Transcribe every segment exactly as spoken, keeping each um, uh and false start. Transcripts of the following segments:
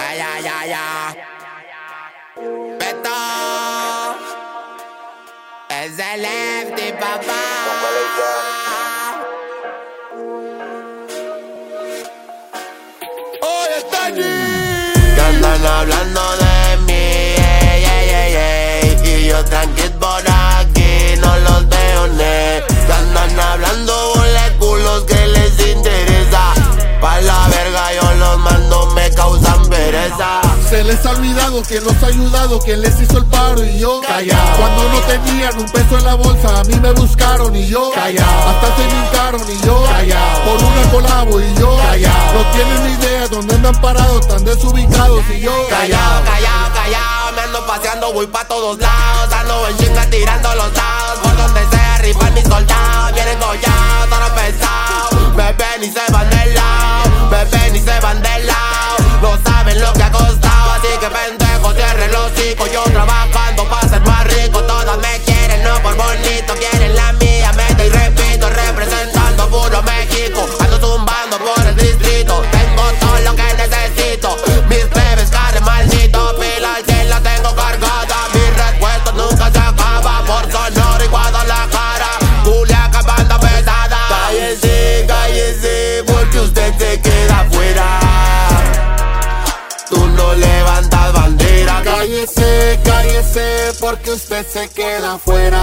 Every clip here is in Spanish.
ya, ya, ya, ya. Beto es el Lefty, papá. Oye, está allí. Que andan hablando de mí, ey, ey, ey, ey. Y yo tranquilo por aquí, no los veo, ne. Que andan hablando boleculos que les interesa. Pa' la verga yo los mando, me causan pereza. Se les ha olvidado quién los ha ayudado, quién les hizo el paro y yo callao. Cuando no tenían un peso en la bolsa, a mí me buscaron y yo callao. Hasta se me hincaron y yo callao. Por una colabo y yo callao. No tienen ni idea dónde andan parados, tan desubicados y yo Callao, callao, callao, me ando paseando, voy pa' todos lados. Ando en chinga tirando los dados, por donde sea rifan mis soldados. Vienen gollados, todo pesado, me ven y se van del lado, me ven y se van del lado. No saben lo que ha costado, así que pendejo, cierren los hocico. Yo trabajando pa' ser más rico, todos me quieren, no por bonito, quieren la mía, meta y repito, representando puro México. Ando zumbando por el distrito, tengo todo lo que necesito. Mis plebes carne maldito, pila al cien la tengo cargada. Mis respuestos nunca se acaba, por Sonora y Guadalajara, Culiacán, banda pesada. Cállese, cállese, porque usted se queda afuera. Tú no levantas bandera. Cállese, cállese, porque usted se queda afuera.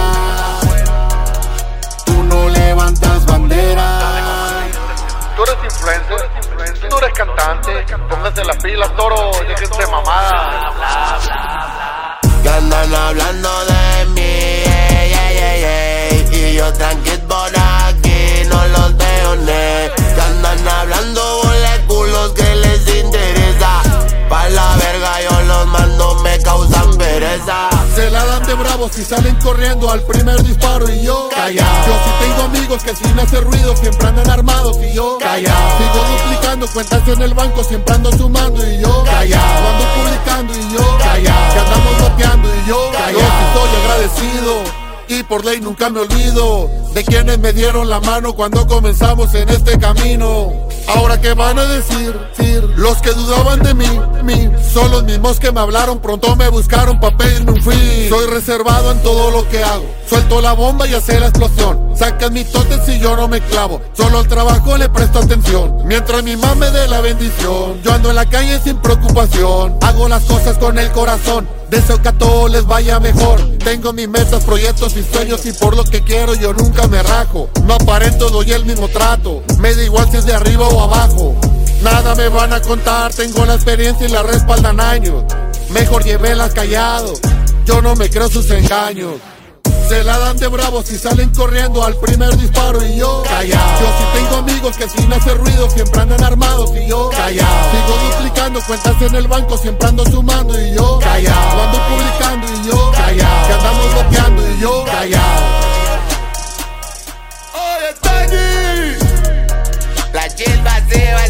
Tú no levantas bandera. Tú eres influencer, tú eres cantante. Pónganse las pilas, toro, déjense mamada. Que andan hablando de mí, ey, ey, ey, ey. Y yo tranquilo por aquí, no los veo, ne. Que andan hablando boleculos que les interesa. Pa' la verga yo los mando, me causan pereza. Se la dan de bravos y salen corriendo al primer disparo y yo callao. Yo sí tengo amigos que sin hacer ruido siempre andan armados y yo callao. Sigo duplicando cuentas en el banco, siempre ando sumando y yo callao. Ando publicando y yo callao. Que andamos boteando y yo callao. Yo sí estoy agradecido y por ley nunca me olvido de quienes me dieron la mano cuando comenzamos en este camino. Ahora qué van a decir, decir los que dudaban de mí, mí, son los mismos que me hablaron, pronto me buscaron pa' pedirme un fin. Soy reservado en todo lo que hago, suelto la bomba y hace la explosión. Sacan mis totes y yo no me clavo, solo al trabajo le presto atención. Mientras mi mamá me dé la bendición, yo ando en la calle sin preocupación. Hago las cosas con el corazón, deseo que a todos les vaya mejor. Tengo mis metas, proyectos y sueños y por lo que quiero yo nunca me rajo. No aparento, doy el mismo trato, me da igual si es de arriba o abajo. Nada me van a contar, tengo la experiencia y la respaldan años. Mejor llévelas callado, yo no me creo sus engaños. Se la dan de bravos y salen corriendo al primer disparo y yo callao. Yo sí tengo amigos que sin hacer ruido siempre andan armados y yo callao. Sigo duplicando cuentas en el banco, siempre ando sumando y yo callao. Ando publicando y yo callao. Que andamos bloqueando y yo callao. Oye, Tony, la chilpa se va